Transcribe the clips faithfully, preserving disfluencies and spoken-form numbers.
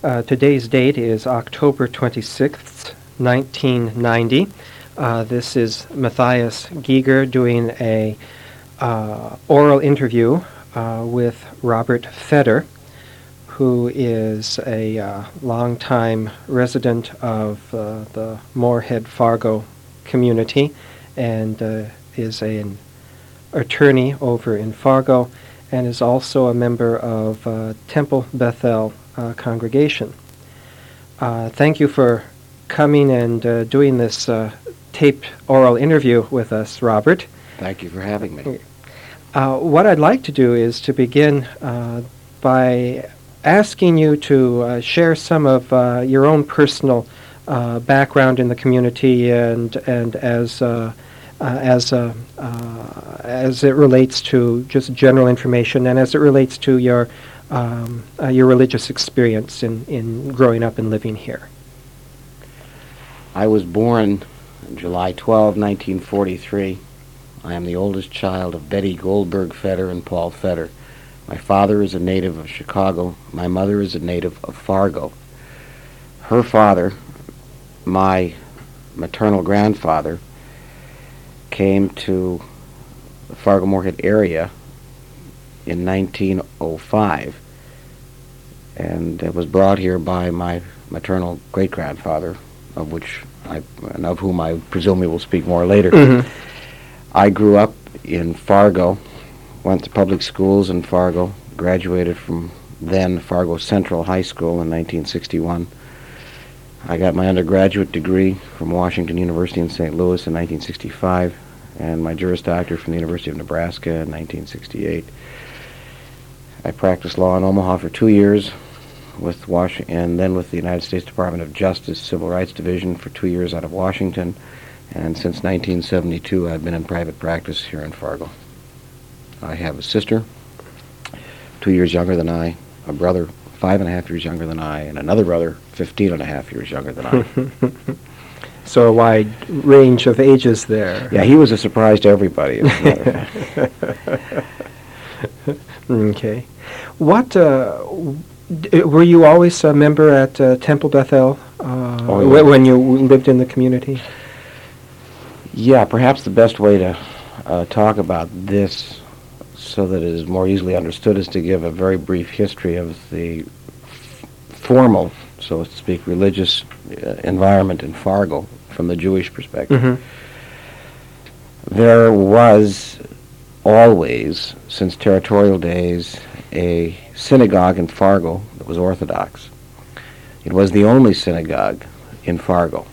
Uh, today's date is October twenty-sixth, nineteen ninety. Uh, this is Matthias Giger doing a uh, oral interview uh, with Robert Feder, who is a uh, longtime resident of uh, the Moorhead Fargo community and uh, is a, an attorney over in Fargo and is also a member of uh, Temple Bethel uh, congregation. Uh, thank you for coming and uh, doing this uh, taped oral interview with us, Robert. Thank you for having me. Uh, what I'd like to do is to begin uh, by asking you to uh, share some of uh, your own personal uh, background in the community and and as uh, uh, as uh, uh, as it relates to just general information and as it relates to your um, uh, your religious experience in, in growing up and living here. I was born on July twelfth, nineteen forty-three. I am the oldest child of Betty Goldberg Feder and Paul Feder. My father is a native of Chicago. My mother is a native of Fargo. Her father, my maternal grandfather, came to the Fargo-Moorhead area in nineteen oh five and uh, was brought here by my maternal great-grandfather, of which I, and of whom I presume we will speak more later. Mm-hmm. I grew up in Fargo, went to public schools in Fargo, graduated from then Fargo Central High School in nineteen sixty-one. I got my undergraduate degree from Washington University in Saint Louis in nineteen sixty-five, and my Juris Doctor from the University of Nebraska in nineteen sixty-eight. I practiced law in Omaha for two years, with Wash- and then with the United States Department of Justice Civil Rights Division for two years out of Washington, and since nineteen seventy-two I've been in private practice here in Fargo. I have a sister, two years younger than I, a brother, five and a half years younger than I, and another brother, fifteen and a half years younger than I. So a wide range of ages there. Yeah, he was a surprise to everybody. As a matter of fact. Okay. What, uh, d- were you always a member at uh, Temple Bethel uh, Oh, yeah. wh- when you lived in the community? Yeah, perhaps the best way to uh, talk about this so that it is more easily understood is to give a very brief history of the f- formal, so to speak, religious uh, environment in Fargo from the Jewish perspective. Mm-hmm. There was always, since territorial days, a synagogue in Fargo that was Orthodox. It was the only synagogue in Fargo.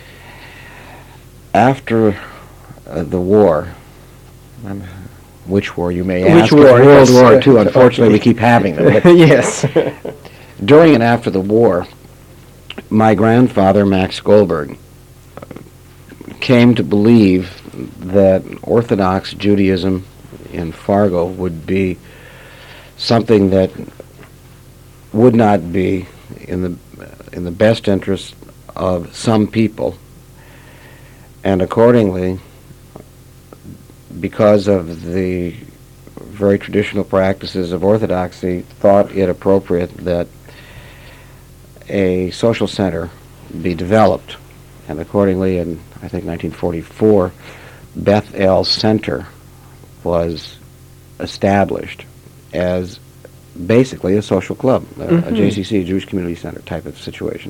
After uh, the war, um, which war you may Which ask? war? World Yes. War Two. Unfortunately, we keep having them. But Yes. during and after the war, my grandfather, Max Goldberg, came to believe that Orthodox Judaism in Fargo would be something that would not be in the in the best interest of some people, and accordingly, because of the very traditional practices of Orthodoxy, thought it appropriate that a social center be developed. And accordingly, in I think nineteen forty-four, Beth El Center was established as basically a social club, a, Mm-hmm. a J C C, a Jewish Community Center type of situation.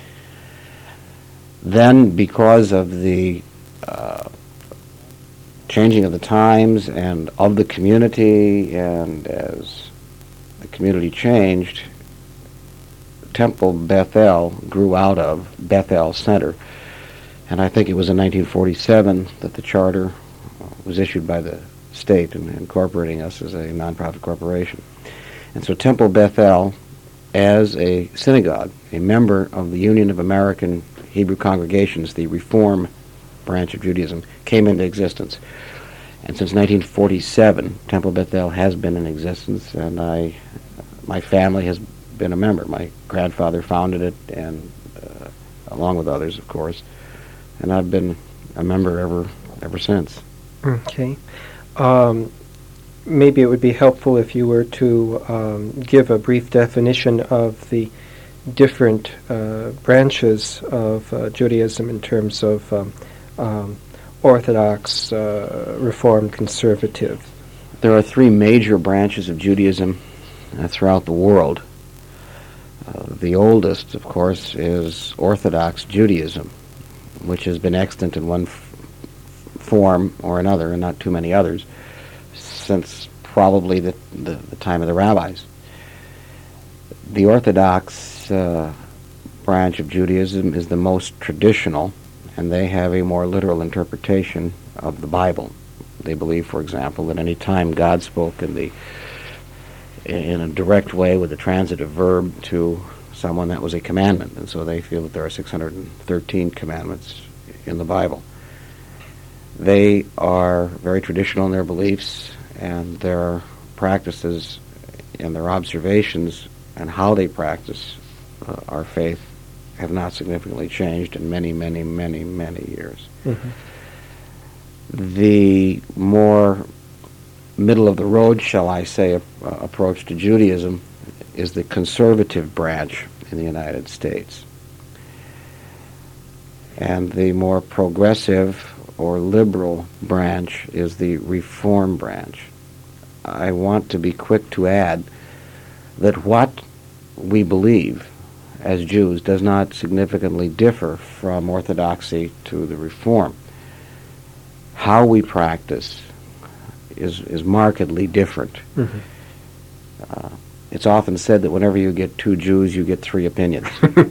Then, because of the uh, changing of the times and of the community, and as the community changed, Temple Bethel grew out of Bethel Center. And I think it was in nineteen forty-seven that the charter was issued by the state and incorporating us as a nonprofit corporation. And so Temple Bethel, as a synagogue, a member of the Union of American Hebrew Congregations, the Reform branch of Judaism, came into existence. And since nineteen forty-seven, Temple Bethel has been in existence, and I, my family has been a member. My grandfather founded it, and uh, along with others, of course, and I've been a member ever ever since. Okay. Um, maybe it would be helpful if you were to um, give a brief definition of the different uh, branches of uh, Judaism in terms of um, um, Orthodox, uh, Reformed, Conservative? There are three major branches of Judaism uh, throughout the world. Uh, the oldest, of course, is Orthodox Judaism, which has been extant in one f- form or another, and not too many others, since probably the, the, the time of the rabbis. The Orthodox uh, branch of Judaism is the most traditional, and they have a more literal interpretation of the Bible. They believe, for example, that any time God spoke in the in a direct way with a transitive verb to someone, that was a commandment, and so they feel that there are six hundred thirteen commandments in the Bible. They are very traditional in their beliefs, and their practices and their observations and how they practice uh, our faith have not significantly changed in many, many, many, many years. Mm-hmm. The more middle of the road, shall I say, uh, approach to Judaism is the conservative branch in the United States. And the more progressive or liberal branch is the Reform branch. I want to be quick to add that what we believe as Jews does not significantly differ from Orthodoxy to the Reform. How we practice is, is markedly different. Mm-hmm. Uh, it's often said that whenever you get two Jews, you get three opinions.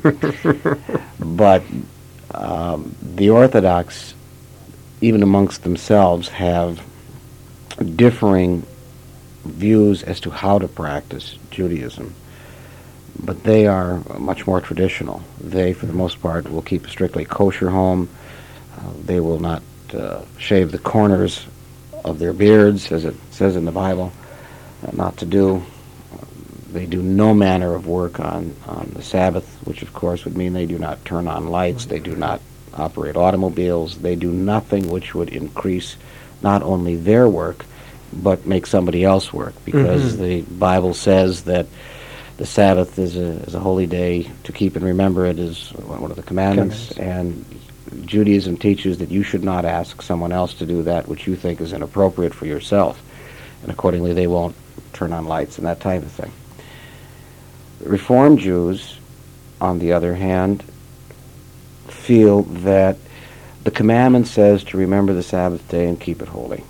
But um, the Orthodox, even amongst themselves, have differing views as to how to practice Judaism. But they are much more traditional. They, for the most part, will keep a strictly kosher home. Uh, they will not uh, shave the corners of their beards, as it says in the Bible, uh, not to do. They do no manner of work on, on the Sabbath, which of course would mean they do not turn on lights, they do not operate automobiles, they do nothing which would increase not only their work, but make somebody else work, because mm-hmm. the Bible says that the Sabbath is a, is a holy day to keep and remember it is one of the commandments, commandments, and Judaism teaches that you should not ask someone else to do that which you think is inappropriate for yourself, and accordingly they won't turn on lights and that type of thing. Reformed Jews, on the other hand, feel that the commandment says to remember the Sabbath day and keep it holy.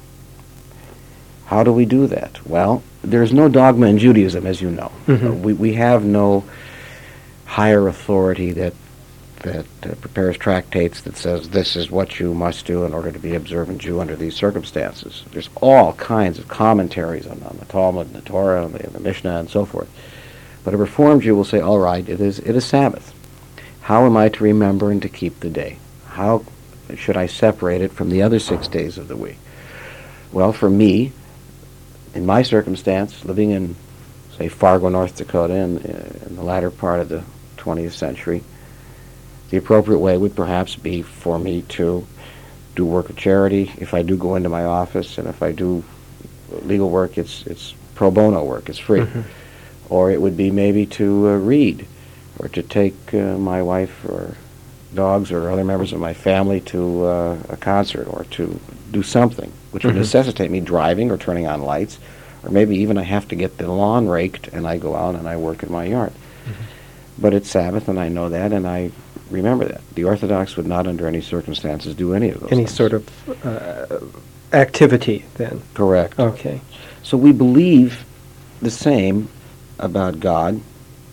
How do we do that? Well, there's no dogma in Judaism, as you know. Mm-hmm. Uh, we, we have no higher authority that that uh, prepares tractates that says this is what you must do in order to be observant Jew under these circumstances. There's all kinds of commentaries on, on the Talmud and the Torah and the, the Mishnah and so forth. But a Reformed Jew will say, all right, it is it is Sabbath. How am I to remember and to keep the day? How should I separate it from the other six days of the week? Well, for me, in my circumstance, living in, say, Fargo, North Dakota in, in the latter part of the twentieth century, the appropriate way would perhaps be for me to do work of charity. If I do go into my office, and if I do legal work, it's it's pro bono work, it's free. Mm-hmm. Or it would be maybe to uh, read, or to take uh, my wife or dogs or other members of my family to uh, a concert, or to do something which would mm-hmm. necessitate me driving or turning on lights, or maybe even I have to get the lawn raked and I go out and I work in my yard. Mm-hmm. But it's Sabbath, and I know that, and I remember that. The Orthodox would not under any circumstances do any of those Any things. sort of uh, activity, then? Correct. Okay. So we believe the same about God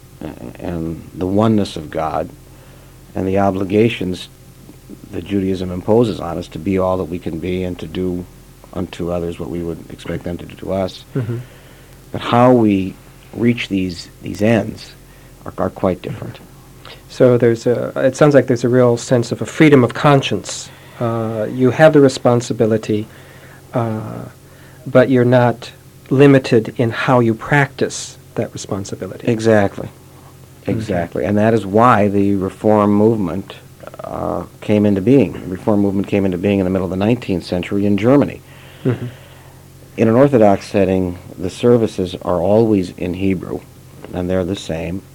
and the oneness of God and the obligations that Judaism imposes on us to be all that we can be and to do unto others what we would expect them to do to us. Mm-hmm. But how we reach these these ends are, are quite different. So there's a. It sounds like there's a real sense of a freedom of conscience. Uh, you have the responsibility, uh, but you're not limited in how you practice that responsibility. Exactly. Exactly. Mm-hmm. And that is why the Reform movement uh, came into being. The Reform movement came into being in the middle of the nineteenth century in Germany. Mm-hmm. In an Orthodox setting, the services are always in Hebrew, and they're the same.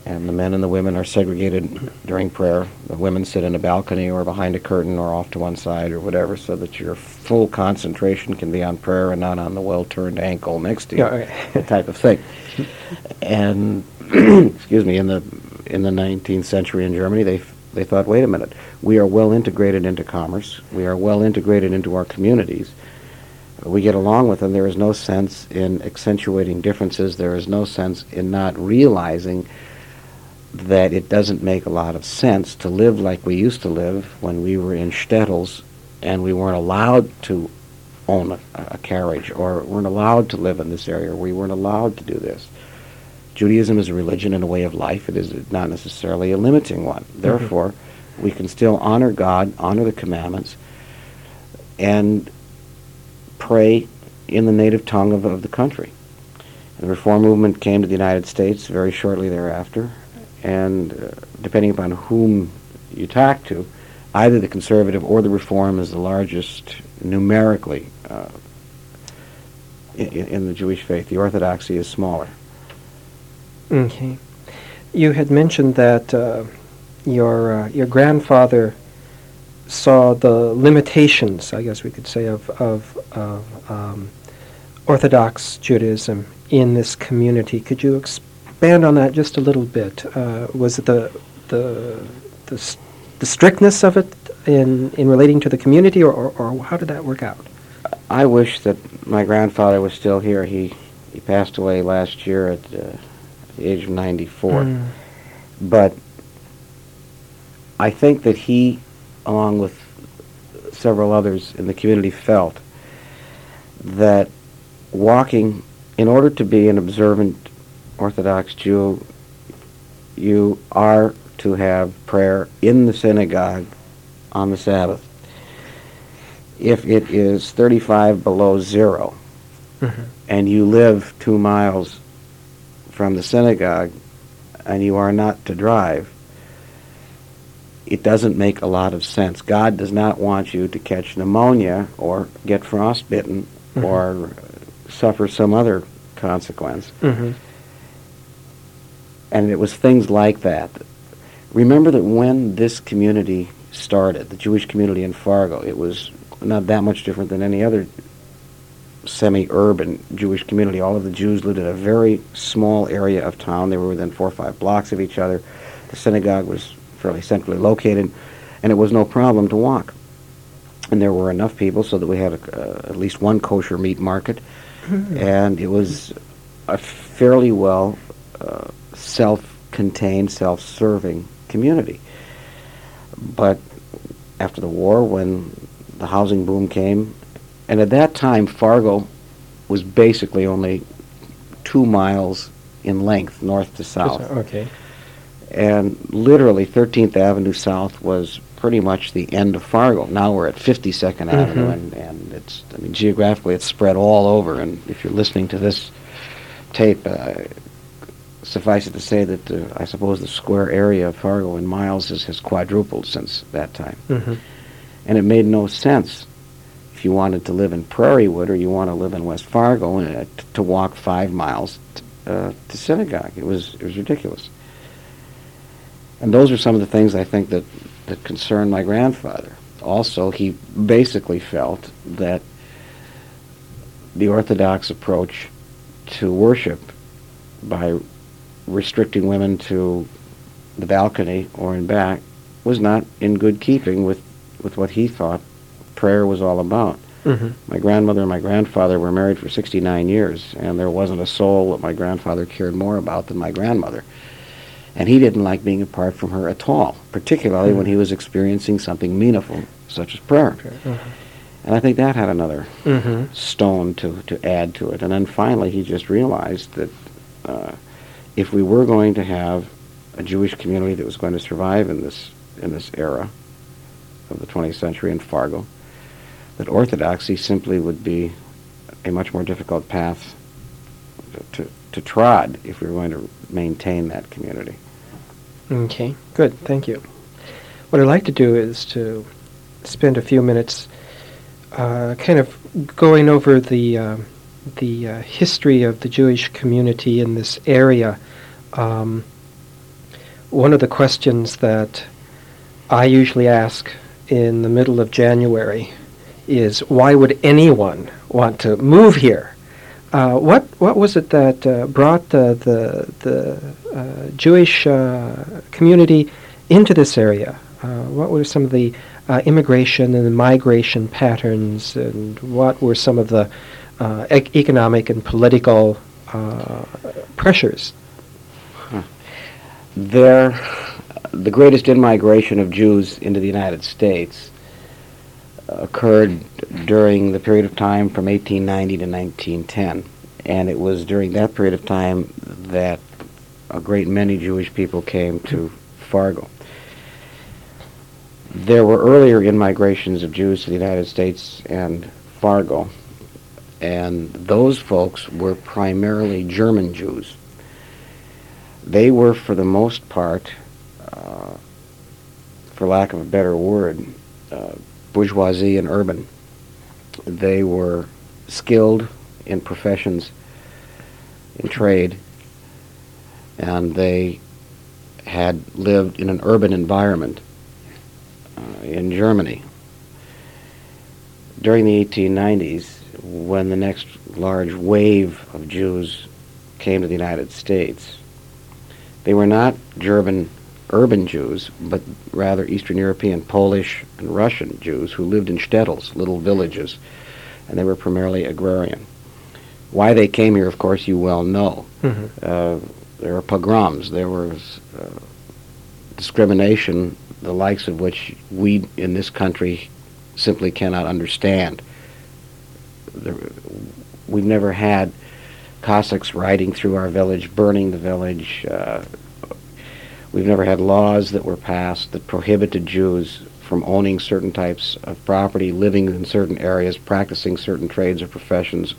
and the men and the women are segregated during prayer. The women sit in a balcony or behind a curtain or off to one side or whatever, so that your full concentration can be on prayer and not on the well-turned ankle next to you, Yeah, okay. type of thing. And excuse me, in the in the nineteenth century in Germany, they they thought, wait a minute, we are well integrated into commerce, we are well integrated into our communities, we get along with them. There is no sense in accentuating differences. There is no sense in not realizing that it doesn't make a lot of sense to live like we used to live when we were in shtetls and we weren't allowed to own a, a carriage, or weren't allowed to live in this area, or we weren't allowed to do this. Judaism is a religion and a way of life. It is not necessarily a limiting one. Mm-hmm. Therefore, we can still honor God, honor the commandments, and pray in the native tongue of, of the country. The Reform movement came to the United States very shortly thereafter, and uh, depending upon whom you talk to, either the conservative or the Reform is the largest numerically uh, in, in the Jewish faith. The Orthodoxy is smaller. Okay. You had mentioned that uh, your uh, your grandfather saw the limitations, I guess we could say, of of, of um, Orthodox Judaism in this community. Could you expand on that just a little bit? Uh, was it the the the, s- the strictness of it in in relating to the community, or, or, or how did that work out? I wish that my grandfather was still here. He he passed away last year at uh, the age of ninety-four. Mm. But I think that he, along with several others in the community, felt that walking, in order to be an observant Orthodox Jew, you are to have prayer in the synagogue on the Sabbath. If it is thirty-five below zero, Mm-hmm. and you live two miles from the synagogue, and you are not to drive, it doesn't make a lot of sense. God does not want you to catch pneumonia or get frostbitten, mm-hmm. or suffer some other consequence. Mm-hmm. And it was things like that. Remember that when this community started, the Jewish community in Fargo, it was not that much different than any other semi-urban Jewish community. All of the Jews lived in a very small area of town. They were within four or five blocks of each other. The synagogue was fairly centrally located, and it was no problem to walk. And there were enough people so that we had a, uh, at least one kosher meat market, mm-hmm. and it was a fairly well uh, self-contained, self-serving community. But after the war, when the housing boom came, and at that time Fargo was basically only two miles in length, north to south. Okay. And literally thirteenth Avenue South was pretty much the end of Fargo. Now we're at fifty-second mm-hmm. Avenue, and, and it's, I mean, geographically it's spread all over. And if you're listening to this tape, uh, suffice it to say that uh, I suppose the square area of Fargo in miles has, has quadrupled since that time. Mm-hmm. And it made no sense, if you wanted to live in Prairiewood or you want to live in West Fargo, uh, t- to walk five miles t- uh, to synagogue. It was it was ridiculous. And those are some of the things I think that, that concerned my grandfather. Also, he basically felt that the Orthodox approach to worship, by restricting women to the balcony or in back, was not in good keeping with, with what he thought prayer was all about. Mm-hmm. My grandmother and my grandfather were married for sixty-nine years, and there wasn't a soul that my grandfather cared more about than my grandmother. And he didn't like being apart from her at all, particularly mm-hmm. when he was experiencing something meaningful, such as prayer. Okay. Mm-hmm. And I think that had another mm-hmm. stone to, to add to it. And then finally he just realized that uh, if we were going to have a Jewish community that was going to survive in this in this era of the twentieth century in Fargo, that orthodoxy simply would be a much more difficult path to, to, to trod if we were going to maintain that community. Okay, good, thank you. What I'd like to do is to spend a few minutes uh, kind of going over the uh, the uh, history of the Jewish community in this area. Um, one of the questions that I usually ask in the middle of January is, why would anyone want to move here? Uh, what what was it that uh, brought uh, the the uh, Jewish uh, community into this area? Uh, what were some of the uh, immigration and the migration patterns, and what were some of the uh, e- economic and political uh, pressures? Huh. There, the greatest in-migration of Jews into the United States occurred during the period of time from eighteen ninety to nineteen ten, and it was during that period of time that a great many Jewish people came to Fargo. There were earlier in-migrations of Jews to the United States and Fargo, and those folks were primarily German Jews. They were, for the most part, uh, for lack of a better word, uh, bourgeoisie and urban. They were skilled in professions, in trade, and they had lived in an urban environment uh, in Germany. During the eighteen nineties, when the next large wave of Jews came to the United States, they were not German urban Jews, but rather Eastern European, Polish, and Russian Jews who lived in shtetls, little villages, and they were primarily agrarian. Why they came here, of course, you well know. Mm-hmm. Uh, there were pogroms, there was uh, discrimination, the likes of which we in this country simply cannot understand. There, we've never had Cossacks riding through our village, burning the village. Uh, we've never had laws that were passed that prohibited Jews from owning certain types of property, living in certain areas, practicing certain trades or professions,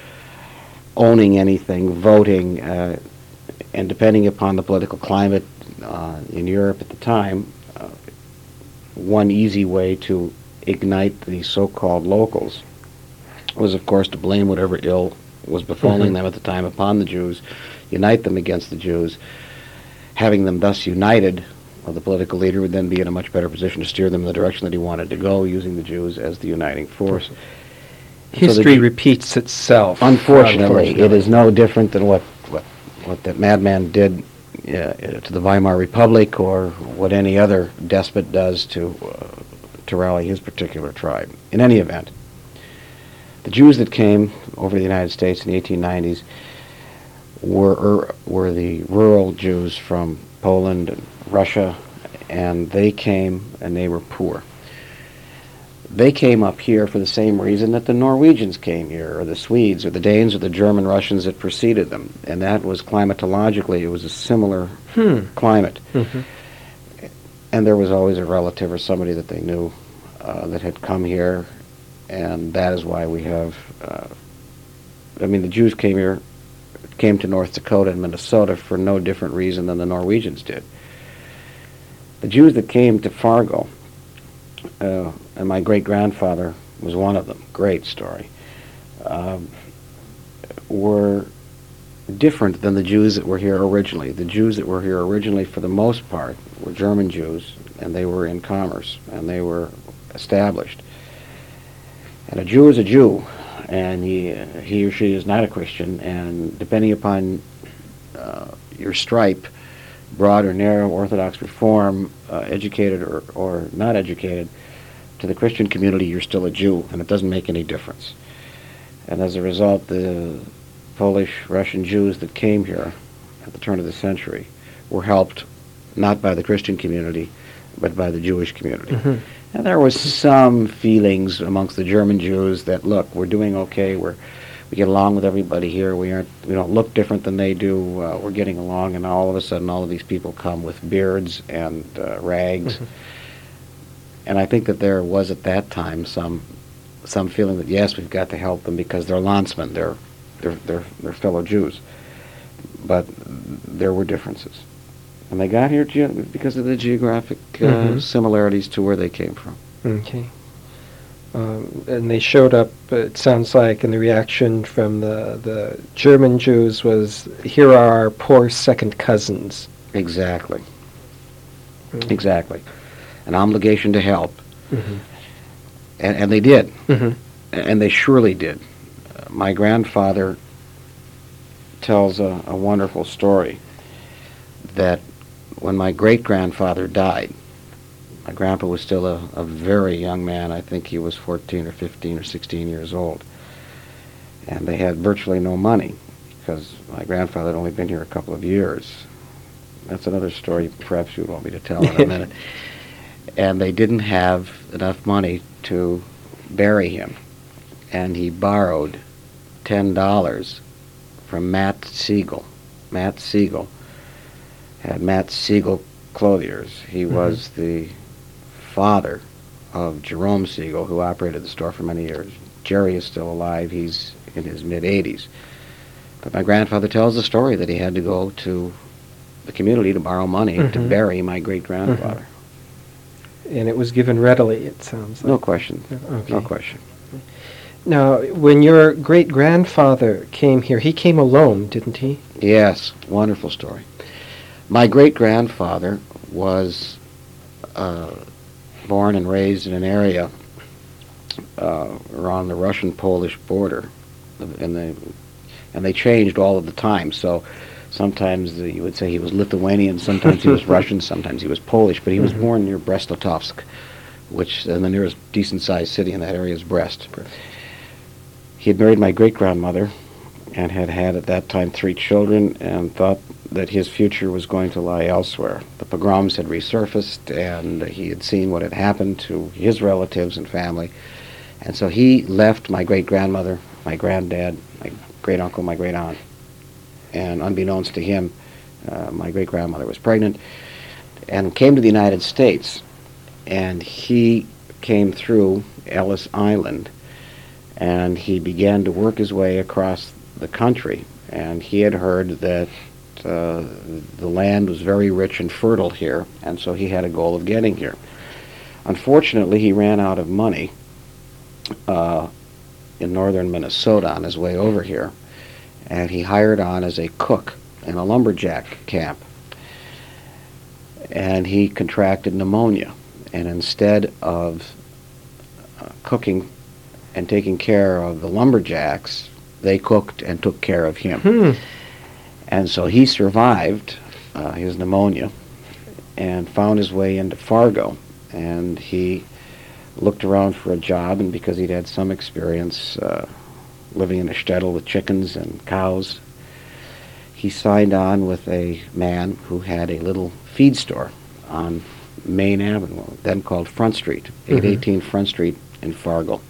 owning anything, voting, uh, and depending upon the political climate uh, in Europe at the time, uh, one easy way to ignite the so-called locals was, of course, to blame whatever ill was befalling mm-hmm. them at the time upon the Jews, unite them against the Jews. Having them thus united, well, the political leader would then be in a much better position to steer them in the direction that he wanted to go, using the Jews as the uniting force. History so repeats itself. Unfortunately, unfortunately, it is no different than what, what, what that madman did uh, to the Weimar Republic, or what any other despot does to, uh, to rally his particular tribe. In any event, the Jews that came over to the United States in the eighteen nineties were er, were the rural Jews from Poland and Russia, and they came and they were poor. They came up here for the same reason that the Norwegians came here, or the Swedes, or the Danes, or the German Russians that preceded them, and that was climatologically, it was a similar hmm. climate. Mm-hmm. And there was always a relative or somebody that they knew uh, that had come here, and that is why we have, uh, I mean, the Jews came here, came to North Dakota and Minnesota for no different reason than the Norwegians did. The Jews that came to Fargo, uh, and my great-grandfather was one of them, great story, um, were different than the Jews that were here originally. The Jews that were here originally, for the most part, were German Jews, and they were in commerce, and they were established. And a Jew is a Jew, and he, he or she is not a Christian, and depending upon uh, your stripe, broad or narrow, Orthodox, Reform, uh, educated or, or not educated, to the Christian community, you're still a Jew, and it doesn't make any difference. And as a result, the Polish, Russian Jews that came here at the turn of the century were helped not by the Christian community, but by the Jewish community. Mm-hmm. And there was some feelings amongst the German Jews that, look, we're doing okay, we're we get along with everybody here, we aren't we don't look different than they do, uh, we're getting along, and all of a sudden all of these people come with beards and uh, rags. Mm-hmm. And I think that there was at that time some some feeling that, yes, we've got to help them because they're landsmen, they're they're they're, they're fellow Jews. But there were differences. And they got here ge- because of the geographic uh, mm-hmm. similarities to where they came from. Okay. Um, and they showed up, it sounds like, and the reaction from the, the German Jews was, here are our poor second cousins. Exactly. Mm. Exactly. An obligation to help. Mm-hmm. And, and they did. Mm-hmm. And they surely did. Uh, my grandfather tells a, a wonderful story that when my great-grandfather died, my grandpa was still a, a very young man. I think he was fourteen or fifteen or sixteen years old. And they had virtually no money because my grandfather had only been here a couple of years. That's another story perhaps you would want me to tell in a minute. And they didn't have enough money to bury him. And he borrowed ten dollars from Matt Siegel. Matt Siegel had Matt Siegel Clothiers. He mm-hmm. was the father of Jerome Siegel, who operated the store for many years. Jerry is still alive. He's in his mid-eighties. But my grandfather tells the story that he had to go to the community to borrow money mm-hmm. to bury my great-grandfather. Mm-hmm. And it was given readily, it sounds like. No question. Okay. No question. Now, when your great-grandfather came here, he came alone, didn't he? Yes, wonderful story. My great-grandfather was uh, born and raised in an area uh, around the Russian-Polish border, and they, and they changed all of the time. So sometimes the, you would say he was Lithuanian, sometimes he was Russian, sometimes he was Polish, but he was mm-hmm. born near Brest-Litovsk, which and the nearest decent-sized city in that area is Brest. He had married my great-grandmother and had had at that time three children and thought that his future was going to lie elsewhere. The pogroms had resurfaced and he had seen what had happened to his relatives and family. And so he left my great-grandmother, my granddad, my great-uncle, my great-aunt. And unbeknownst to him, uh, my great-grandmother was pregnant and came to the United States. And he came through Ellis Island and he began to work his way across the country. And he had heard that uh, the land was very rich and fertile here, and so he had a goal of getting here. Unfortunately, he ran out of money uh, in northern Minnesota on his way over here, and he hired on as a cook in a lumberjack camp. And he contracted pneumonia, and instead of uh, cooking and taking care of the lumberjacks, they cooked and took care of him. Hmm. And so he survived uh, his pneumonia and found his way into Fargo. And he looked around for a job, and because he'd had some experience uh, living in a shtetl with chickens and cows, he signed on with a man who had a little feed store on Main Avenue, then called Front Street, mm-hmm. eight eighteen Front Street in Fargo.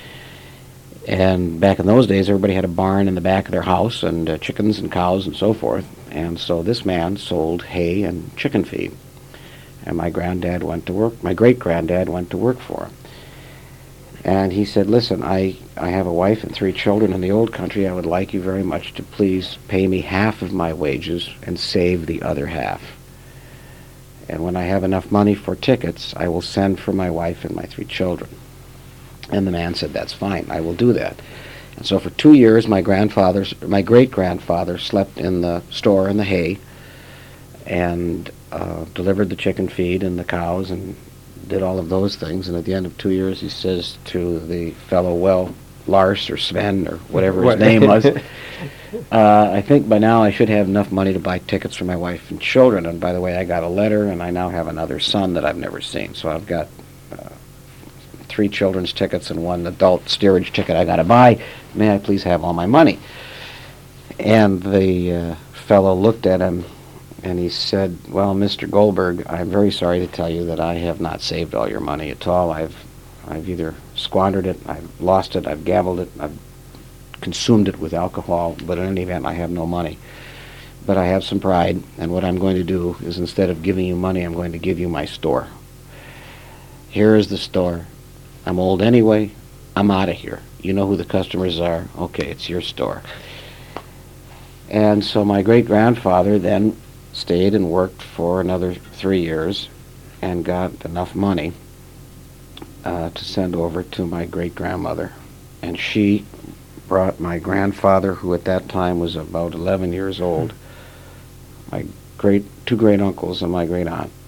And back in those days, everybody had a barn in the back of their house and uh, chickens and cows and so forth. And so this man sold hay and chicken feed. And my granddad went to work, my great-granddad went to work for him. And he said, listen, I, I have a wife and three children in the old country. I would like you very much to please pay me half of my wages and save the other half. And when I have enough money for tickets, I will send for my wife and my three children. And the man said, that's fine, I will do that. And so for two years, my grandfather's, my great-grandfather slept in the store in the hay and uh, delivered the chicken feed and the cows and did all of those things. And at the end of two years, he says to the fellow, well, Lars or Sven or whatever his what? name was, uh, I think by now I should have enough money to buy tickets for my wife and children. And by the way, I got a letter, and I now have another son that I've never seen. So I've got uh, three children's tickets and one adult steerage ticket I got to buy. May I please have all my money? And the uh, fellow looked at him and he said, well, Mister Goldberg, I'm very sorry to tell you that I have not saved all your money at all. I've I've either squandered it, I've lost it, I've gambled it, I've consumed it with alcohol, but in any event, I have no money. But I have some pride, and what I'm going to do is instead of giving you money, I'm going to give you my store. Here is the store. I'm old anyway. I'm out of here. You know who the customers are. Okay, it's your store. And so my great-grandfather then stayed and worked for another three years and got enough money uh, to send over to my great-grandmother. And she brought my grandfather, who at that time was about eleven years old, my great two great-uncles and my great-aunt,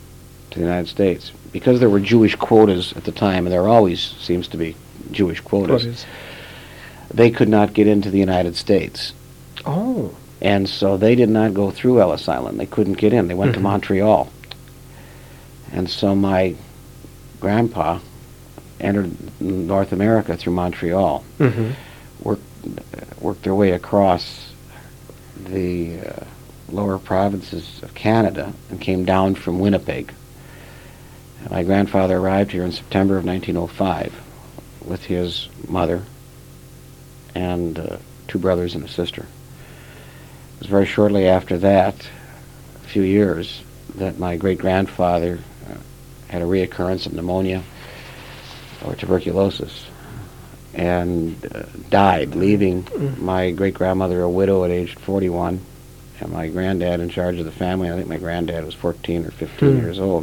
to the United States. Because there were Jewish quotas at the time, and there always seems to be Jewish quotas, Quotas. they could not get into the United States. Oh. And so they did not go through Ellis Island. They couldn't get in. They went Mm-hmm. to Montreal. And so my grandpa entered North America through Montreal, Mm-hmm. worked, worked their way across the uh, lower provinces of Canada and came down from Winnipeg. And my grandfather arrived here in September of nineteen oh five with his mother and uh, two brothers and a sister. It was very shortly after that, a few years, that my great-grandfather uh, had a reoccurrence of pneumonia or tuberculosis and uh, died, leaving my great-grandmother a widow at age forty-one and my granddad in charge of the family. I think my granddad was fourteen or fifteen Hmm. years old.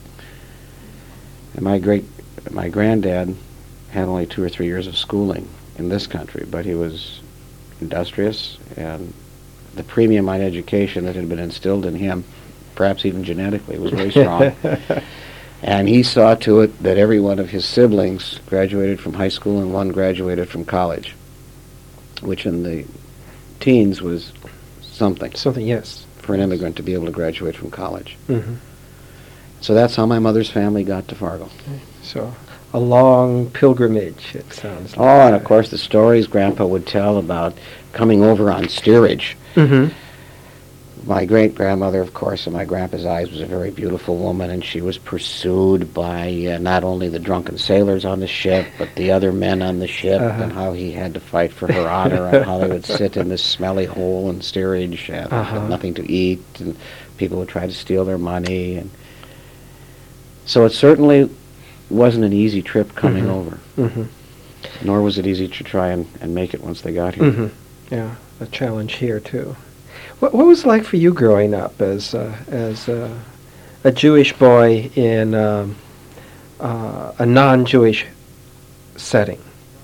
And my great, my granddad had only two or three years of schooling in this country, but he was industrious, and the premium on education that had been instilled in him, perhaps even genetically, was very strong. And he saw to it that every one of his siblings graduated from high school and one graduated from college, which in the teens was something Something, yes. for an immigrant to be able to graduate from college. Mm-hmm. So that's how my mother's family got to Fargo. So, a long pilgrimage, it sounds like. Oh, and of course the stories Grandpa would tell about coming over on steerage. Mm-hmm. My great-grandmother, of course, in my grandpa's eyes, was a very beautiful woman, and she was pursued by uh, not only the drunken sailors on the ship, but the other men on the ship, Uh-huh. and how he had to fight for her honor, and how they would sit in this smelly hole in steerage and Uh-huh. had nothing to eat, and people would try to steal their money. And so it certainly wasn't an easy trip coming Mhm. over, Mm-hmm. nor was it easy to try and, and make it once they got here. Mm-hmm. Yeah, a challenge here too. What, what was it like for you growing up as uh, as uh, a Jewish boy in um, uh, a non-Jewish setting?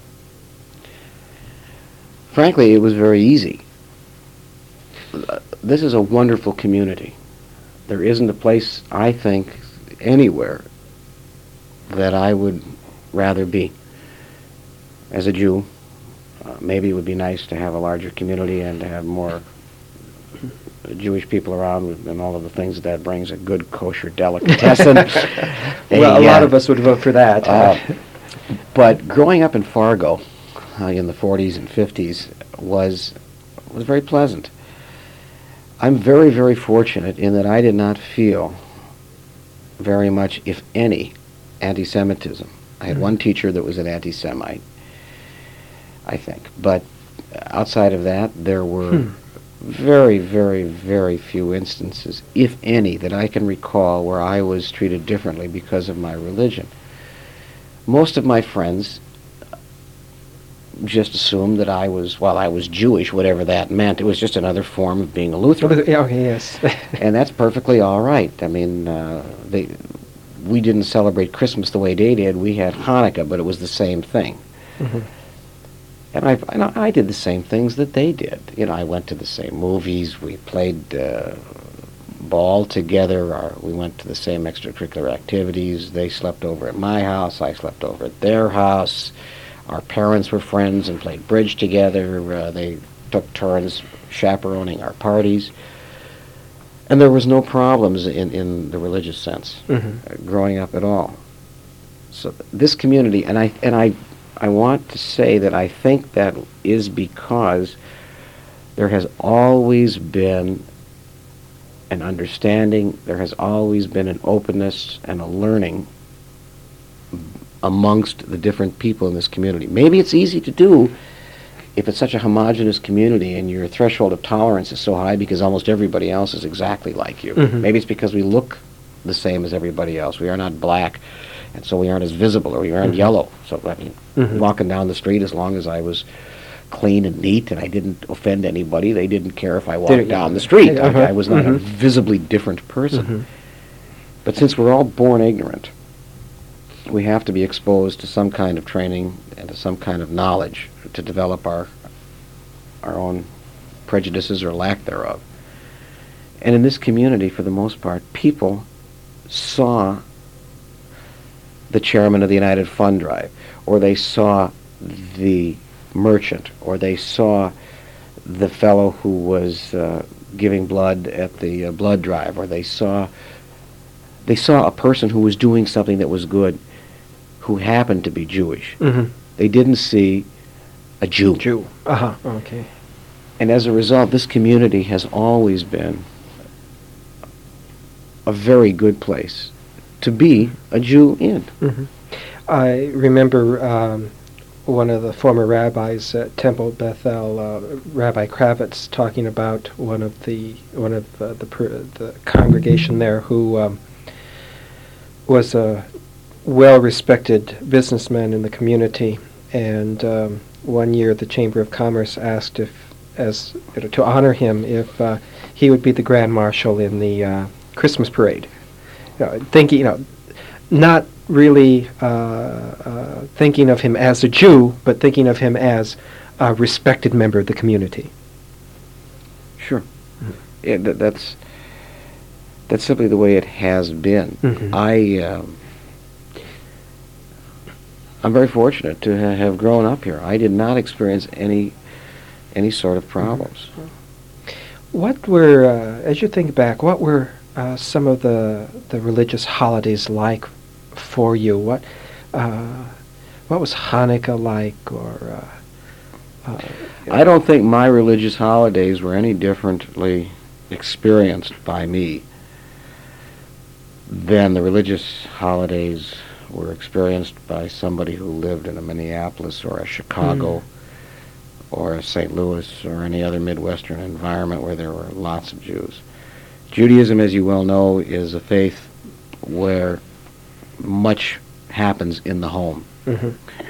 Frankly, it was very easy. Uh, This is a wonderful community. There isn't a place, I think, anywhere that I would rather be. As a Jew, uh, maybe it would be nice to have a larger community and to have more Jewish people around and all of the things that that brings, a good kosher delicatessen. Well, a uh, lot of us would vote for that. uh, But growing up in Fargo uh, in the forties and fifties was was very pleasant. I'm very, very fortunate in that I did not feel very much, if any, anti-Semitism. I had Mhm. one teacher that was an anti-Semite, I think. But outside of that, there were Hmm. very, very, very few instances, if any, that I can recall where I was treated differently because of my religion. Most of my friends just assumed that I was, well, I was Jewish, whatever that meant. It was just another form of being a Lutheran. Yeah, okay, yes. And that's perfectly all right. I mean, uh, they, we didn't celebrate Christmas the way they did. We had Hanukkah, but it was the same thing. Mhm. And I, and I did the same things that they did. You know, I went to the same movies. We played uh, ball together. Or we went to the same extracurricular activities. They slept over at my house. I slept over at their house. Our parents were friends and played bridge together. Uh, they took turns chaperoning our parties. And there was no problems in, in the religious sense Mhm. uh, growing up at all. So this community, and I and I, I want to say that I think that is because there has always been an understanding, there has always been an openness and a learning amongst the different people in this community. Maybe it's easy to do if it's such a homogeneous community and your threshold of tolerance is so high because almost everybody else is exactly like you. Mhm. Maybe it's because we look the same as everybody else. We are not black, and so we aren't as visible, or we aren't Mhm. yellow. So, I mean, Mhm. walking down the street, as long as I was clean and neat and I didn't offend anybody, they didn't care if I walked Didn't- down the street. Uh-huh. I, I was not a Mhm. visibly different person. Mhm. But since we're all born ignorant, we have to be exposed to some kind of training and to some kind of knowledge to develop our our own prejudices or lack thereof. And in this community, for the most part, people saw the chairman of the United Fund Drive, or they saw the merchant, or they saw the fellow who was uh, giving blood at the uh, blood drive, or they saw they saw a person who was doing something that was good, who happened to be Jewish. Mm-hmm. They didn't see a Jew. Jew. Uh-huh. Okay. And as a result, this community has always been a very good place to be a Jew in. Mm-hmm. I remember um, one of the former rabbis at Temple Bethel, uh, Rabbi Kravitz, talking about one of the one of uh, the pr- the congregation there who um, was a well-respected businessman in the community, and um, one year the Chamber of Commerce asked if, as you know, to honor him, if uh, he would be the Grand Marshal in the uh, Christmas parade. You know, thinking, you know, not really uh, uh, thinking of him as a Jew, but thinking of him as a respected member of the community. Sure. Mm-hmm. Yeah, that, that's that's simply the way it has been. Mm-hmm. I um, I'm very fortunate to ha- have grown up here. I did not experience any any sort of problems. Mm-hmm. What were, uh, as you think back, what were uh, some of the the religious holidays like for you? What uh, what was Hanukkah like, or? Uh, uh, I don't think my religious holidays were any differently experienced by me than the religious holidays were experienced by somebody who lived in a Minneapolis or a Chicago mm. or a Saint Louis or any other Midwestern environment where there were lots of Jews. Judaism, as you well know, is a faith where much happens in the home. Mm-hmm.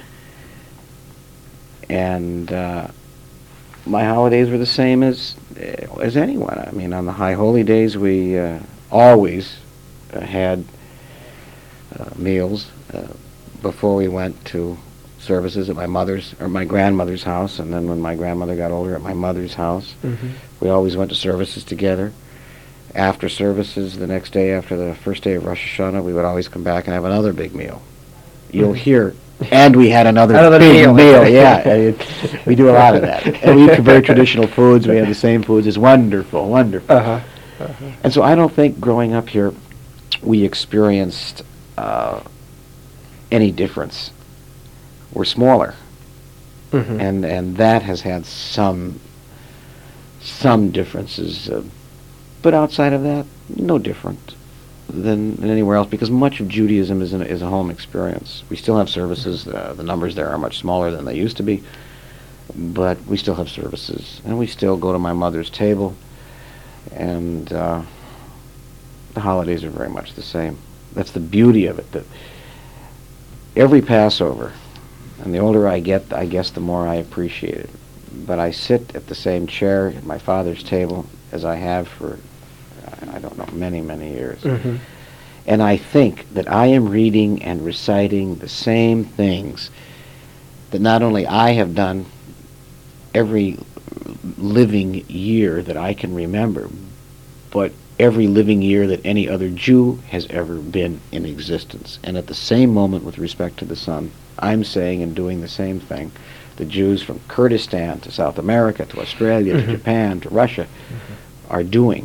And uh, my holidays were the same as as anyone. I mean, on the high holy days, we uh, always uh, had uh, meals uh, before we went to services at my mother's or my grandmother's house, and then when my grandmother got older, at my mother's house. Mm-hmm. We always went to services together. After services, the next day, after the first day of Rosh Hashanah, we would always come back and have another big meal. You'll Mm-hmm. hear, and we had another, another big meal. meal. Yeah, it, we do a lot of that. And we eat very traditional foods. We have the same foods. It's wonderful, wonderful. Uh-huh. Uh-huh. And so I don't think growing up here we experienced uh, any difference. We're smaller, Mm-hmm. and and that has had some some differences. Uh, but outside of that, no different than, than anywhere else, because much of Judaism is, an, is a home experience. We still have services. Uh, the numbers there are much smaller than they used to be, but we still have services, and we still go to my mother's table, and uh, the holidays are very much the same. That's the beauty of it, that every Passover, and the older I get, I guess the more I appreciate it, but I sit at the same chair at my father's table as I have for, I don't know, many, many years. Mm-hmm. And I think that I am reading and reciting the same things that not only I have done every living year that I can remember, but every living year that any other Jew has ever been in existence. And at the same moment, with respect to the sun, I'm saying and doing the same thing. The Jews from Kurdistan to South America to Australia mm-hmm. to Japan to Russia mm-hmm. are doing.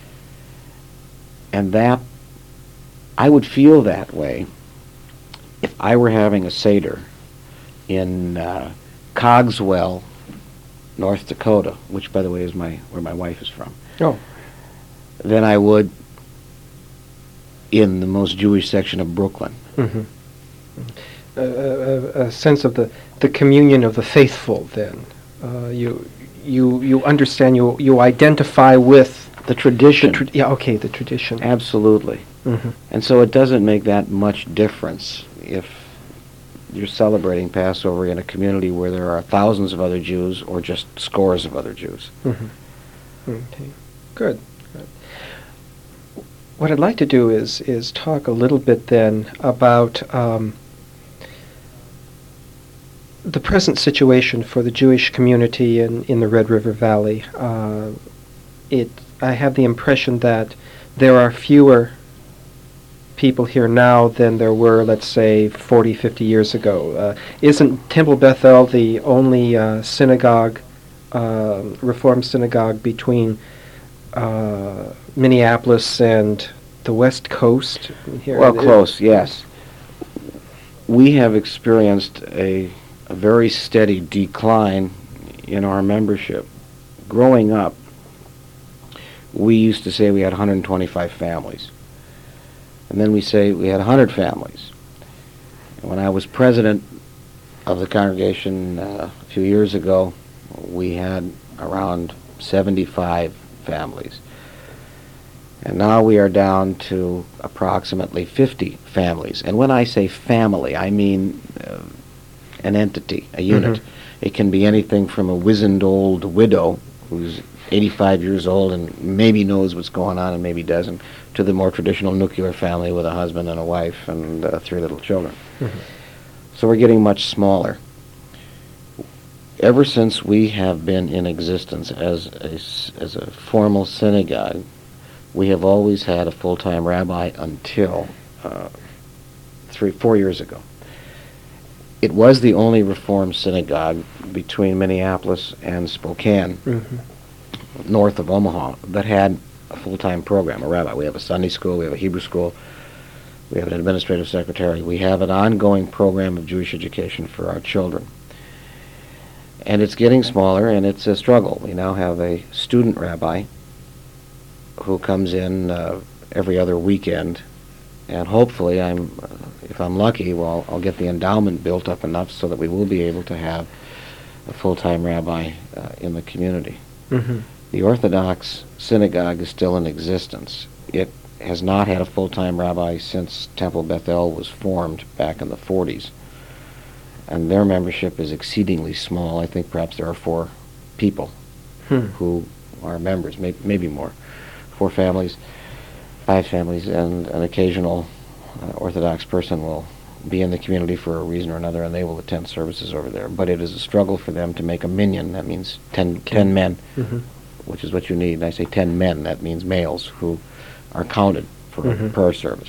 And that, I would feel that way if I were having a Seder in uh, Cogswell, North Dakota, which, by the way, is my where my wife is from. Oh. Than I would in the most Jewish section of Brooklyn. Mm-hmm. A, a, a sense of the, the communion of the faithful, then. Uh, you you you understand, you you identify with the tradition. The tra- yeah, okay, the tradition. Absolutely. Mm-hmm. And so it doesn't make that much difference if you're celebrating Passover in a community where there are thousands of other Jews or just scores of other Jews. Mm-hmm. Okay, good. good. What I'd like to do is is talk a little bit then about um, the present situation for the Jewish community in, in the Red River Valley. Uh, it, I have the impression that there are fewer people here now than there were, let's say, forty, fifty years ago. Uh, isn't Temple Bethel the only uh, synagogue, uh, Reformed synagogue between uh, Minneapolis and the West Coast? Here? Well, close, yes. We have experienced a, a very steady decline in our membership. Growing up, we used to say we had one hundred twenty-five families. And then we say we had one hundred families. And when I was president of the congregation uh, a few years ago, we had around seventy-five families. And now we are down to approximately fifty families. And when I say family, I mean uh, an entity, a unit. Mm-hmm. It can be anything from a wizened old widow who's eighty-five years old and maybe knows what's going on and maybe doesn't, to the more traditional nuclear family with a husband and a wife and uh, three little children. Mm-hmm. So we're getting much smaller. Ever since we have been in existence as a, as a formal synagogue, we have always had a full-time rabbi until uh, three, four years ago. It was the only Reformed synagogue between Minneapolis and Spokane, mm-hmm. north of Omaha, that had a full-time program, a rabbi. We have a Sunday school, we have a Hebrew school, we have an administrative secretary. We have an ongoing program of Jewish education for our children. And it's getting smaller, and it's a struggle. We now have a student rabbi who comes in uh, every other weekend, and hopefully, I'm, uh, if I'm lucky, well, I'll get the endowment built up enough so that we will be able to have a full-time rabbi uh, in the community. Mm-hmm. The Orthodox synagogue is still in existence. It has not had a full-time rabbi since Temple Bethel was formed back in the forties. And their membership is exceedingly small. I think perhaps there are four people hmm. who are members, may, maybe more. Four families, five families, and an occasional uh, Orthodox person will be in the community for a reason or another, and they will attend services over there. But it is a struggle for them to make a minyan. That means ten, ten men, mm-hmm. which is what you need. And I say ten men, that means males who are counted for mm-hmm. a prayer service.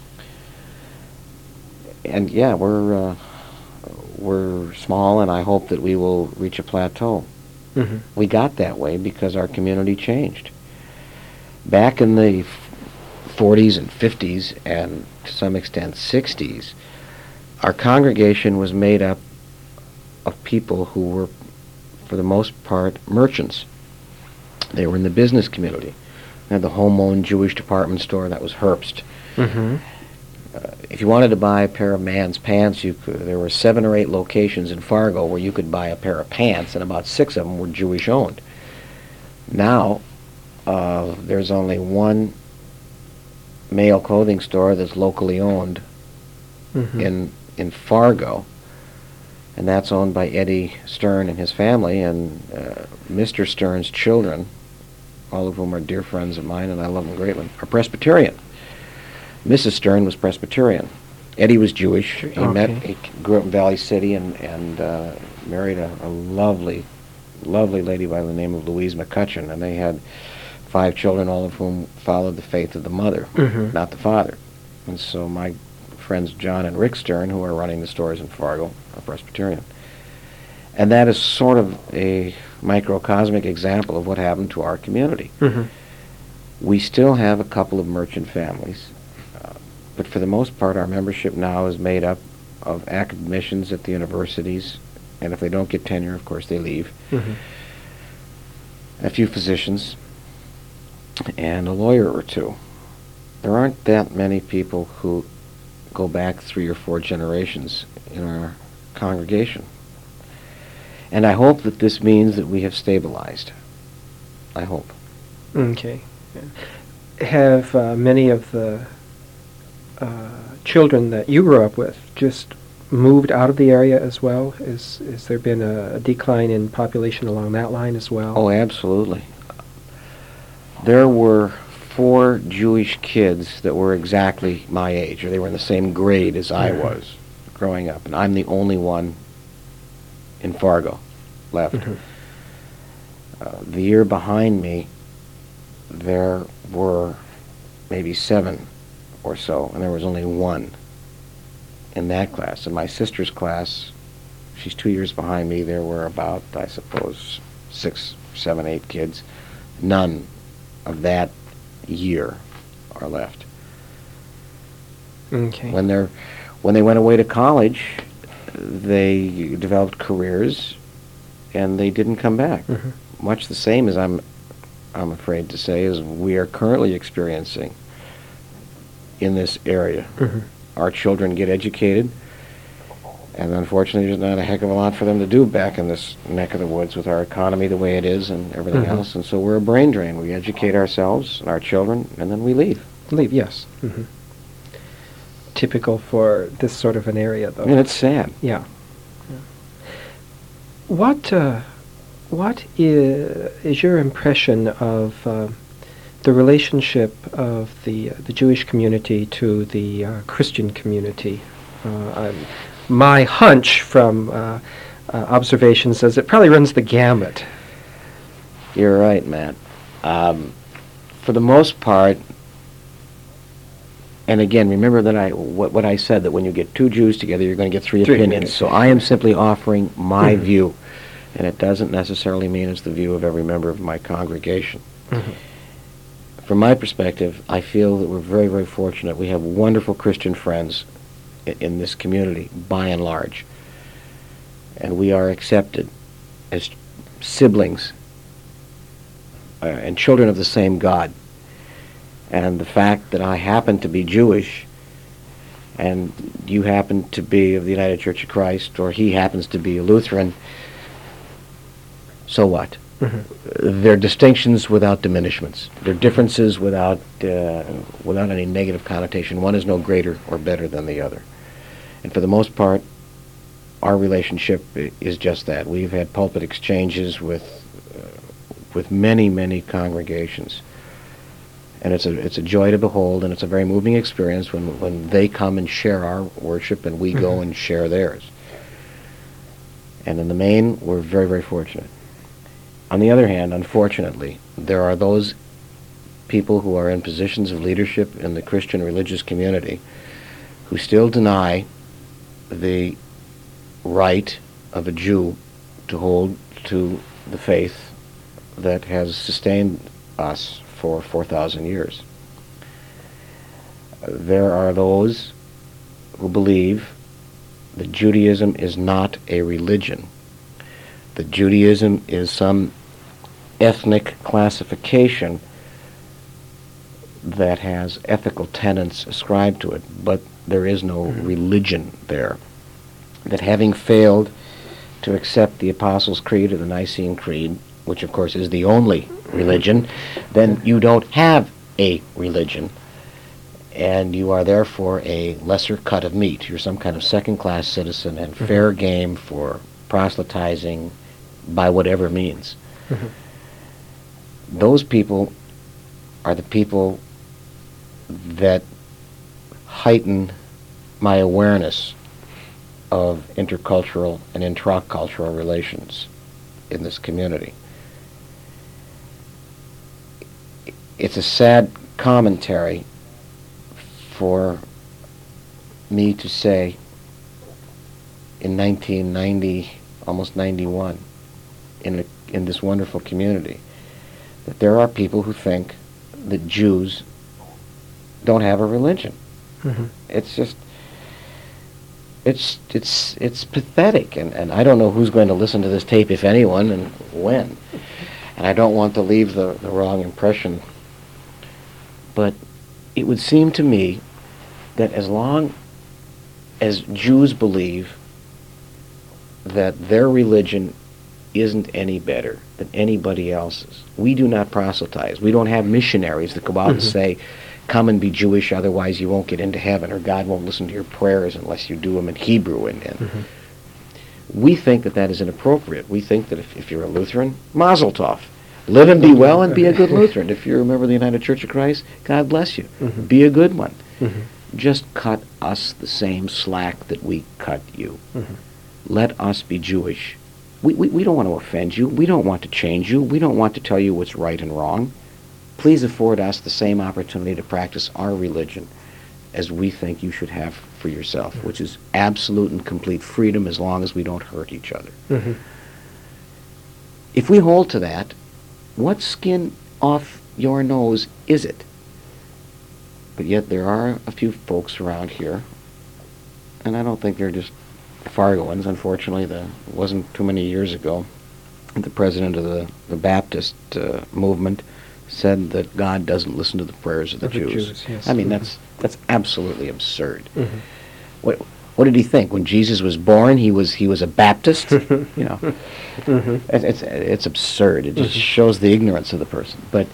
And yeah, we're... Uh, we're small, and I hope that we will reach a plateau. Mm-hmm. We got that way because our community changed. Back in the forties and fifties, and to some extent sixties, our congregation was made up of people who were, for the most part, merchants. They were in the business community. We had the home-owned Jewish department store, that was Herbst. Mm-hmm. Uh, if you wanted to buy a pair of man's pants, you could, there were seven or eight locations in Fargo where you could buy a pair of pants, and about six of them were Jewish-owned. Now, uh, there's only one male clothing store that's locally owned mm-hmm. in in Fargo, and that's owned by Eddie Stern and his family, and uh, Mister Stern's children, all of whom are dear friends of mine, and I love them greatly, are Presbyterian. Missus Stern was Presbyterian. Eddie was Jewish. He okay. met, he grew up in Valley City and, and uh, married a, a lovely, lovely lady by the name of Louise McCutcheon, and they had five children, all of whom followed the faith of the mother, mm-hmm. not the father. And so my friends John and Rick Stern, who are running the stores in Fargo, are Presbyterian. And that is sort of a microcosmic example of what happened to our community. Mm-hmm. We still have a couple of merchant families. But for the most part, our membership now is made up of academicians at the universities, and if they don't get tenure, of course, they leave. Mm-hmm. A few physicians, and a lawyer or two. There aren't that many people who go back three or four generations in our congregation. And I hope that this means that we have stabilized. I hope. Okay. Have uh, many of the Uh, children that you grew up with just moved out of the area as well? Is is there been a, a decline in population along that line as well? Oh, absolutely. There were four Jewish kids that were exactly my age, or they were in the same grade as I mm-hmm. was growing up, and I'm the only one in Fargo left. Mm-hmm. Uh, the year behind me, there were maybe seven or so, and there was only one in that class. In my sister's class, she's two years behind me, there were about, I suppose, six, seven, eight kids. None of that year are left. Okay. When they're when they went away to college, they developed careers, and they didn't come back. Mhm. Much the same as I'm I'm afraid to say as we are currently experiencing in this area. Mhm. Our children get educated, and unfortunately there's not a heck of a lot for them to do back in this neck of the woods with our economy the way it is and everything Mhm. else. And so we're a brain drain. We educate ourselves and our children, and then we leave. Leave, yes. Hmm. Typical for this sort of an area, though. I mean, it's sad. Yeah. Yeah. What uh, what is, is your impression of uh, the relationship of the uh, the Jewish community to the uh, Christian community? Uh, I'm, my hunch from uh, uh, observation says it probably runs the gamut. You're right, Matt. Um, for the most part, and again, remember that I what, what I said, that when you get two Jews together, you're going to get three, Three opinions. opinions. So I am simply offering my Mhm. view, and it doesn't necessarily mean it's the view of every member of my congregation. Mhm. From my perspective, I feel that we're very, very fortunate. We have wonderful Christian friends i- in this community, by and large. And we are accepted as siblings uh, and children of the same God. And the fact that I happen to be Jewish and you happen to be of the United Church of Christ, or he happens to be a Lutheran, so what? Mhm. They're distinctions without diminishments. They're differences without uh, without any negative connotation. One is no greater or better than the other. And for the most part, our relationship i- is just that. We've had pulpit exchanges with uh, with many, many congregations. And it's a it's a joy to behold, and it's a very moving experience when, when they come and share our worship and we go Mhm. and share theirs. And in the main, we're very, very fortunate. On the other hand, unfortunately, there are those people who are in positions of leadership in the Christian religious community who still deny the right of a Jew to hold to the faith that has sustained us for four thousand years. There are those who believe that Judaism is not a religion, that Judaism is some ethnic classification that has ethical tenets ascribed to it, but there is no religion there. That having failed to accept the Apostles' Creed or the Nicene Creed, which of course is the only religion, then you don't have a religion, and you are therefore a lesser cut of meat. You're some kind of second-class citizen and fair game for proselytizing by whatever means. Mhm. Those people are the people that heighten my awareness of intercultural and intracultural relations in this community. It's a sad commentary for me to say in nineteen ninety, almost ninety-one, in, a, in this wonderful community, that there are people who think that Jews don't have a religion. Mhm. It's just, it's it's it's pathetic, and, and I don't know who's going to listen to this tape, if anyone, and when. And I don't want to leave the, the wrong impression. But it would seem to me that as long as Jews believe that their religion isn't any better than anybody else's, we do not proselytize. We don't have missionaries that go out and Mhm. say, come and be Jewish, otherwise you won't get into heaven, or God won't listen to your prayers unless you do them in Hebrew. And, and Mhm. we think that that is inappropriate. We think that if, if you're a Lutheran, Mazel Tov. Live and be well and be a good Lutheran. If you're a member of the United Church of Christ, God bless you. Mhm. Be a good one. Mhm. Just cut us the same slack that we cut you. Mhm. Let us be Jewish. We, we, we don't want to offend you. We don't want to change you. We don't want to tell you what's right and wrong. Please afford us the same opportunity to practice our religion as we think you should have for yourself, which is absolute and complete freedom as long as we don't hurt each other. Mm-hmm. If we hold to that, what skin off your nose is it? But yet there are a few folks around here, and I don't think they're just Fargo ones. Unfortunately, the, it wasn't too many years ago, the president of the, the Baptist uh, movement said that God doesn't listen to the prayers of the, Of the Jews. Jews, yes. I mean, Mhm. that's that's absolutely absurd. Mm-hmm. What what did he think when Jesus was born? He was he was a Baptist. You know, Mm-hmm. it, it's it's absurd. It just Mhm. shows the ignorance of the person. But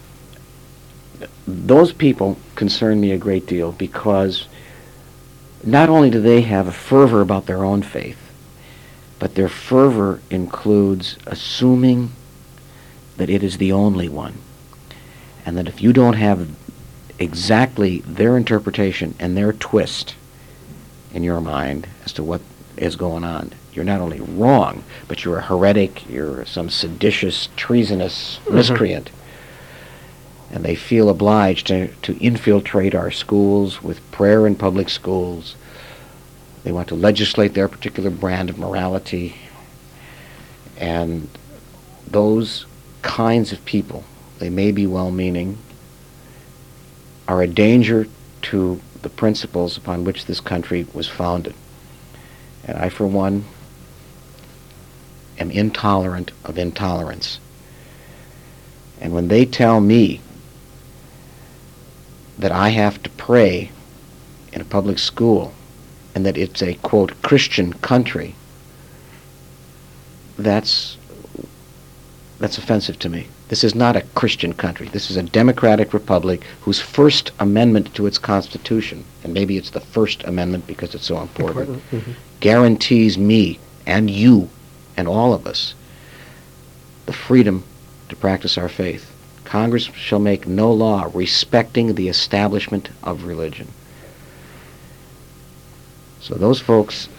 those people concern me a great deal because not only do they have a fervor about their own faith, but their fervor includes assuming that it is the only one, and that if you don't have exactly their interpretation and their twist in your mind as to what is going on, you're not only wrong, but you're a heretic, you're some seditious, treasonous Mhm. miscreant. And they feel obliged to, to infiltrate our schools with prayer in public schools. They want to legislate their particular brand of morality. And those kinds of people, they may be well-meaning, are a danger to the principles upon which this country was founded. And I, for one, am intolerant of intolerance. And when they tell me that I have to pray in a public school and that it's a, quote, Christian country, that's that's offensive to me. This is not a Christian country. This is a democratic republic whose First Amendment to its Constitution, and maybe it's the First Amendment because it's so important, Important. Mm-hmm. guarantees me and you and all of us the freedom to practice our faith. Congress shall make no law respecting the establishment of religion. So those folks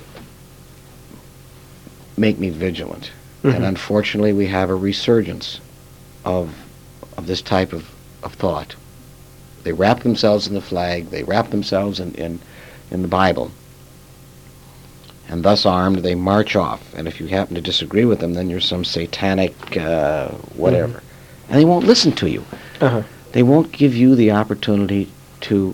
make me vigilant. Mhm. And unfortunately, we have a resurgence of of this type of, of thought. They wrap themselves in the flag, they wrap themselves in, in, in the Bible, and thus armed, they march off. And if you happen to disagree with them, then you're some satanic uh, whatever. And they won't listen to you. Uh-huh. They won't give you the opportunity to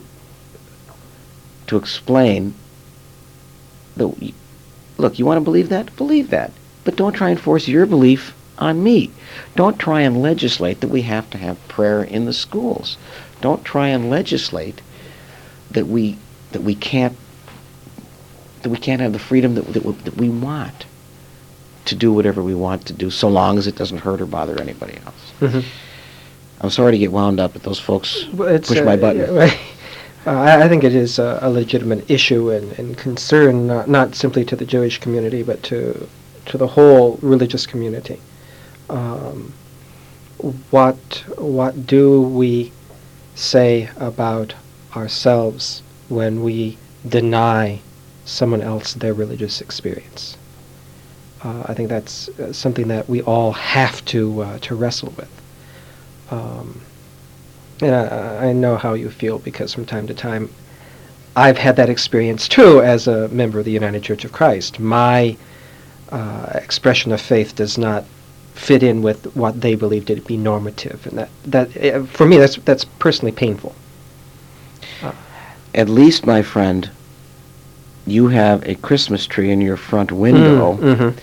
to explain that, y- look, you want to believe that? Believe that. But don't try and force your belief on me. Don't try and legislate that we have to have prayer in the schools. Don't try and legislate that we that we can't that we can't have the freedom that that we, that we want to do whatever we want to do, so long as it doesn't hurt or bother anybody else. Mm-hmm. I'm sorry to get wound up, but those folks Well, it's, push uh, my button. yeah, right. Uh, I I think it is a, a legitimate issue and, and concern, not, not simply to the Jewish community, but to to the whole religious community. Um, what what do we say about ourselves when we deny someone else their religious experience? Uh, I think that's uh, something that we all have to uh, to wrestle with. Um, and I, I know how you feel, because from time to time I've had that experience too as a member of the United Church of Christ. My uh, expression of faith does not fit in with what they believe to be normative, and that that uh, for me that's that's personally painful. Uh, At least, my friend, you have a Christmas tree in your front window, mm, mhm.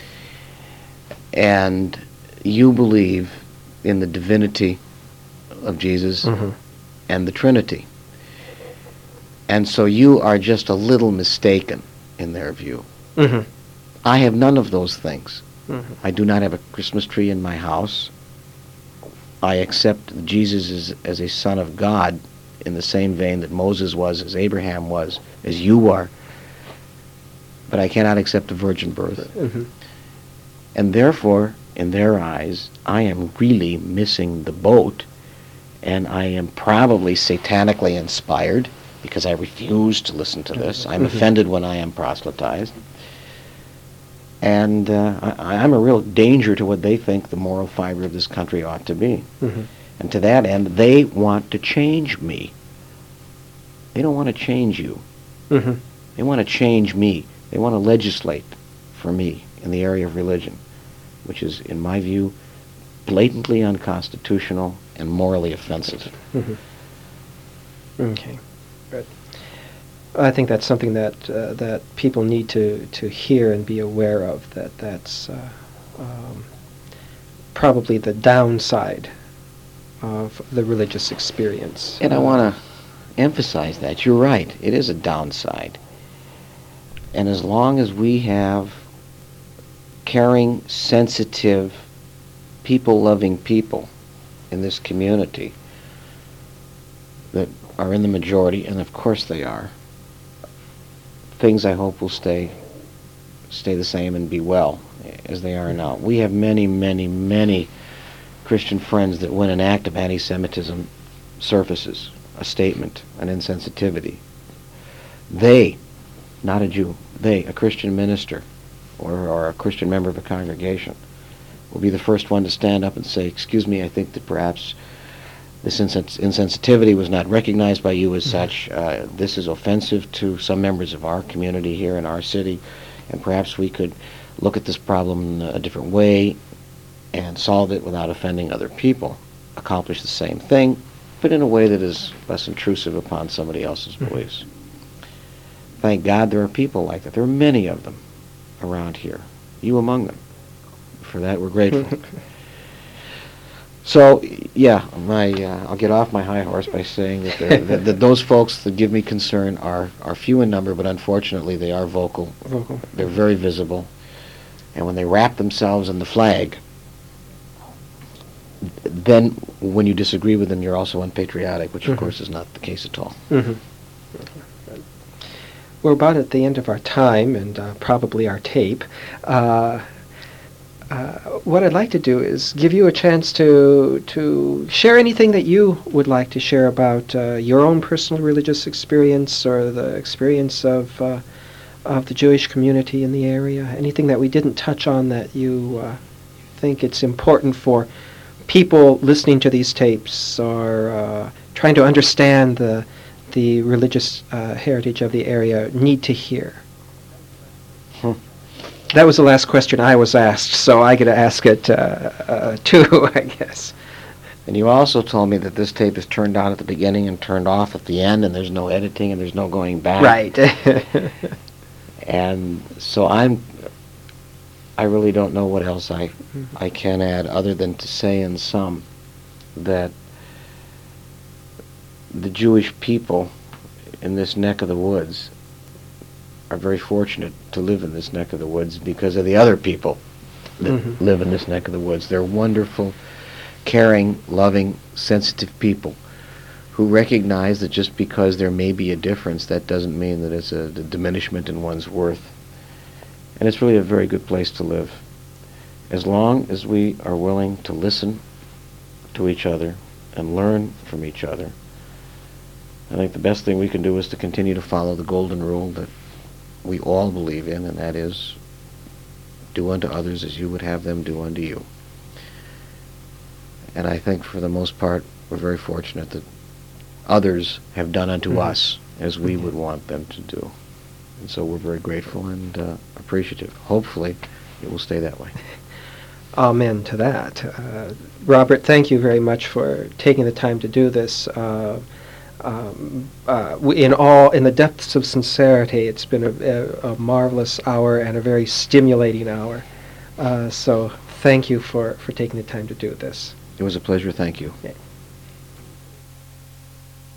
and you believe in the divinity of Jesus Mhm. and the Trinity. And so you are just a little mistaken in their view. Mhm. I have none of those things. Mhm. I do not have a Christmas tree in my house. I accept Jesus as, as a son of God in the same vein that Moses was, as Abraham was, as you are. But I cannot accept a virgin birth. Mhm. And therefore, in their eyes, I am really missing the boat, and I am probably satanically inspired, because I refuse to listen to this. I'm Mhm. offended when I am proselytized. And uh, I, I'm a real danger to what they think the moral fiber of this country ought to be. Mhm. And to that end, they want to change me. they don't want to change you. Mm-hmm. They want to change me. They want to legislate for me in the area of religion, which is, in my view, blatantly unconstitutional and morally offensive. Mm-hmm. Okay, good. I think that's something that uh, that people need to, to hear and be aware of, that that's uh, um, probably the downside of the religious experience. And I want to emphasize that. You're right. It is a downside. And as long as we have caring, sensitive, people-loving people in this community that are in the majority, and of course they are, things I hope will stay stay the same and be well as they are now. We have many, many, many Christian friends that when an act of anti-Semitism surfaces, a statement, an insensitivity, they, not a Jew, they, a Christian minister or, or a Christian member of a congregation, will be the first one to stand up and say, excuse me, I think that perhaps this insens- insensitivity was not recognized by you as such. Uh, this is offensive to some members of our community here in our city, and perhaps we could look at this problem in a different way and solve it without offending other people, accomplish the same thing, but in a way that is less intrusive upon somebody else's beliefs. Thank God there are people like that. There are many of them around here, you among them. For that, we're grateful. So, yeah, my uh, I'll get off my high horse by saying that, that, that those folks that give me concern are, are few in number, but unfortunately they are vocal. Vocal. They're very visible. And when they wrap themselves in the flag, then when you disagree with them, you're also unpatriotic, which, of Mm-hmm. course, is not the case at all. Mm-hmm. We're about at the end of our time, and uh, probably our tape. Uh, Uh, what I'd like to do is give you a chance to to share anything that you would like to share about uh, your own personal religious experience or the experience of uh, of the Jewish community in the area. Anything that we didn't touch on that you uh, think it's important for people listening to these tapes or uh, trying to understand the the religious uh, heritage of the area need to hear. Hmm. That was the last question I was asked, so I get to ask it uh, uh, too, I guess. And you also told me that this tape is turned on at the beginning and turned off at the end, and there's no editing and there's no going back. Right. And so I'm, I really don't know what else I, I can add other than to say in sum that the Jewish people in this neck of the woods are very fortunate to live in this neck of the woods because of the other people that Mm-hmm. live in this neck of the woods. They're wonderful, caring, loving, sensitive people who recognize that just because there may be a difference, that doesn't mean that it's a, a diminishment in one's worth. And it's really a very good place to live. As long as we are willing to listen to each other and learn from each other, I think the best thing we can do is to continue to follow the golden rule that we all believe in, and that is, do unto others as you would have them do unto you. And I think for the most part, we're very fortunate that others have done unto Mm-hmm. us as we would want them to do. And so we're very grateful and uh, appreciative. Hopefully, it will stay that way. Amen to that. Uh, Robert, thank you very much for taking the time to do this. Uh, Um, uh, w- in all, in the depths of sincerity, it's been a, a, a marvelous hour and a very stimulating hour. Uh, so thank you for, for taking the time to do this. It was a pleasure. Thank you. Okay.